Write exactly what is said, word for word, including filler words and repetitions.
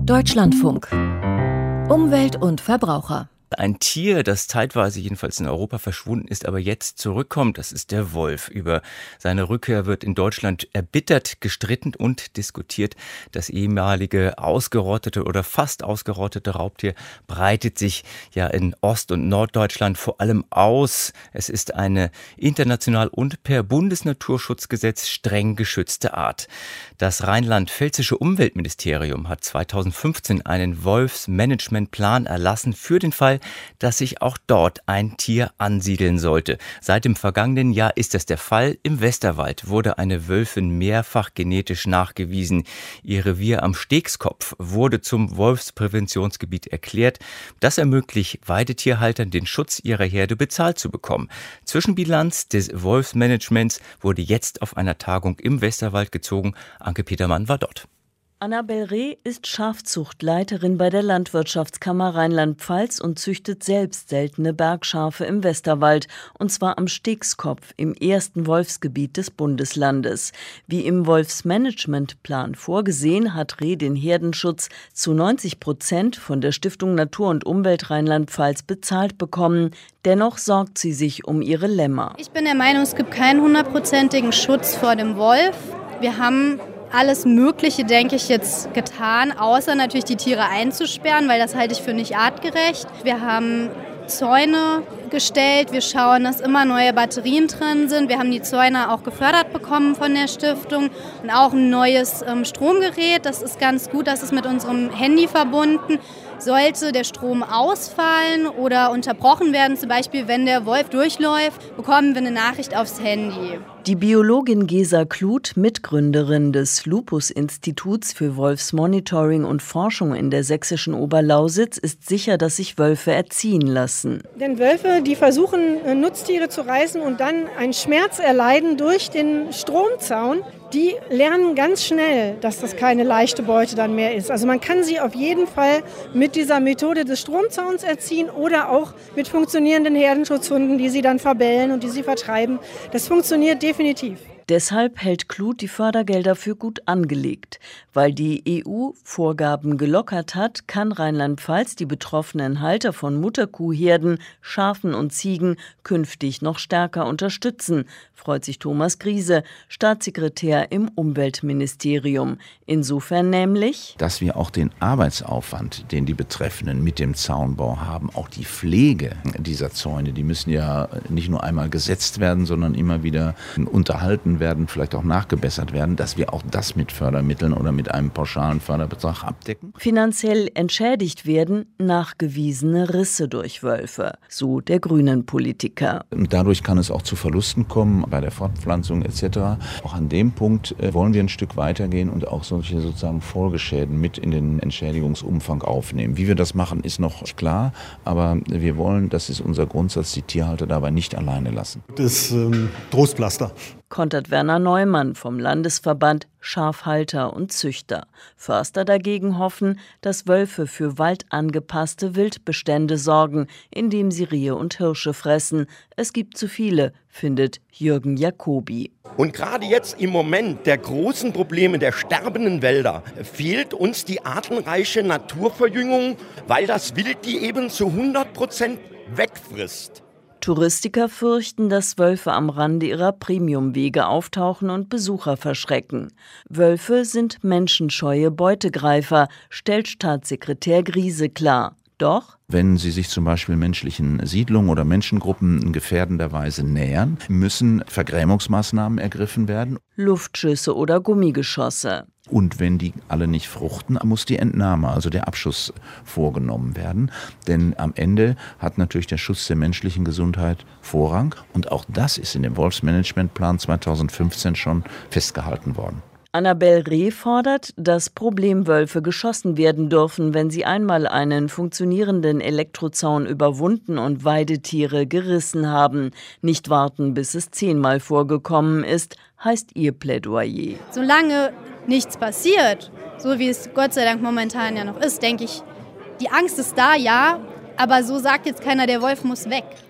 Deutschlandfunk. Umwelt und Verbraucher. Ein Tier, das zeitweise jedenfalls in Europa verschwunden ist, aber jetzt zurückkommt, das ist der Wolf. Über seine Rückkehr wird in Deutschland erbittert gestritten und diskutiert. Das ehemalige ausgerottete oder fast ausgerottete Raubtier breitet sich ja in Ost- und Norddeutschland vor allem aus. Es ist eine international und per Bundesnaturschutzgesetz streng geschützte Art. Das rheinland-pfälzische Umweltministerium hat zweitausendfünfzehn einen Wolfsmanagementplan erlassen für den Fall, dass sich auch dort ein Tier ansiedeln sollte. Seit dem vergangenen Jahr ist das der Fall. Im Westerwald wurde eine Wölfin mehrfach genetisch nachgewiesen. Ihr Revier am Stegskopf wurde zum Wolfspräventionsgebiet erklärt. Das ermöglicht Weidetierhaltern, den Schutz ihrer Herde bezahlt zu bekommen. Zwischenbilanz des Wolfsmanagements wurde jetzt auf einer Tagung im Westerwald gezogen. Anke Petermann war dort. Annabel Reh ist Schafzuchtleiterin bei der Landwirtschaftskammer Rheinland-Pfalz und züchtet selbst seltene Bergschafe im Westerwald, und zwar am Stegskopf, im ersten Wolfsgebiet des Bundeslandes. Wie im Wolfsmanagementplan vorgesehen, hat Reh den Herdenschutz zu neunzig Prozent von der Stiftung Natur und Umwelt Rheinland-Pfalz bezahlt bekommen. Dennoch sorgt sie sich um ihre Lämmer. Ich bin der Meinung, es gibt keinen hundertprozentigen Schutz vor dem Wolf. Wir haben alles Mögliche, denke ich, jetzt getan, außer natürlich die Tiere einzusperren, weil das halte ich für nicht artgerecht. Wir haben Zäune gestellt, wir schauen, dass immer neue Batterien drin sind. Wir haben die Zäune auch gefördert bekommen von der Stiftung und auch ein neues ähm, Stromgerät. Das ist ganz gut, das ist mit unserem Handy verbunden. Sollte der Strom ausfallen oder unterbrochen werden, zum Beispiel wenn der Wolf durchläuft, bekommen wir eine Nachricht aufs Handy. Die Biologin Gesa Kluth, Mitgründerin des Lupus-Instituts für Wolfsmonitoring und Forschung in der sächsischen Oberlausitz, ist sicher, dass sich Wölfe erziehen lassen. Denn Wölfe, die versuchen, Nutztiere zu reißen und dann einen Schmerz erleiden durch den Stromzaun, die lernen ganz schnell, dass das keine leichte Beute dann mehr ist. Also man kann sie auf jeden Fall mit dieser Methode des Stromzauns erziehen oder auch mit funktionierenden Herdenschutzhunden, die sie dann verbellen und die sie vertreiben. Das funktioniert definitiv. Deshalb hält Kluth die Fördergelder für gut angelegt. Weil die E U Vorgaben gelockert hat, kann Rheinland-Pfalz die betroffenen Halter von Mutterkuhherden, Schafen und Ziegen künftig noch stärker unterstützen, freut sich Thomas Griese, Staatssekretär im Umweltministerium. Insofern nämlich, dass wir auch den Arbeitsaufwand, den die Betreffenden mit dem Zaunbau haben, auch die Pflege dieser Zäune, die müssen ja nicht nur einmal gesetzt werden, sondern immer wieder unterhalten werden, vielleicht auch nachgebessert werden, dass wir auch das mit Fördermitteln oder mit einem pauschalen Förderbetrag abdecken. Finanziell entschädigt werden nachgewiesene Risse durch Wölfe, so der Grünen-Politiker. Und dadurch kann es auch zu Verlusten kommen bei der Fortpflanzung et cetera. Auch an dem Punkt äh, wollen wir ein Stück weitergehen und auch solche sozusagen Folgeschäden mit in den Entschädigungsumfang aufnehmen. Wie wir das machen, ist noch nicht klar, aber wir wollen, das ist unser Grundsatz, die Tierhalter dabei nicht alleine lassen. Das ist ähm, Trostpflaster. Kontert Werner Neumann vom Landesverband Schafhalter und Züchter. Förster dagegen hoffen, dass Wölfe für waldangepasste Wildbestände sorgen, indem sie Rehe und Hirsche fressen. Es gibt zu viele, findet Jürgen Jacobi. Und gerade jetzt im Moment der großen Probleme der sterbenden Wälder fehlt uns die artenreiche Naturverjüngung, weil das Wild die eben zu hundert Prozent wegfrisst. Touristiker fürchten, dass Wölfe am Rande ihrer Premiumwege auftauchen und Besucher verschrecken. Wölfe sind menschenscheue Beutegreifer, stellt Staatssekretär Griese klar. Doch wenn sie sich zum Beispiel menschlichen Siedlungen oder Menschengruppen in gefährdender Weise nähern, müssen Vergrämungsmaßnahmen ergriffen werden. Luftschüsse oder Gummigeschosse. Und wenn die alle nicht fruchten, muss die Entnahme, also der Abschuss, vorgenommen werden. Denn am Ende hat natürlich der Schutz der menschlichen Gesundheit Vorrang. Und auch das ist in dem Wolfsmanagementplan zweitausendfünfzehn schon festgehalten worden. Annabel Reh fordert, dass Problemwölfe geschossen werden dürfen, wenn sie einmal einen funktionierenden Elektrozaun überwunden und Weidetiere gerissen haben. Nicht warten, bis es zehnmal vorgekommen ist, heißt ihr Plädoyer. Solange nichts passiert, so wie es Gott sei Dank momentan ja noch ist, denke ich, die Angst ist da, ja, aber so sagt jetzt keiner, der Wolf muss weg.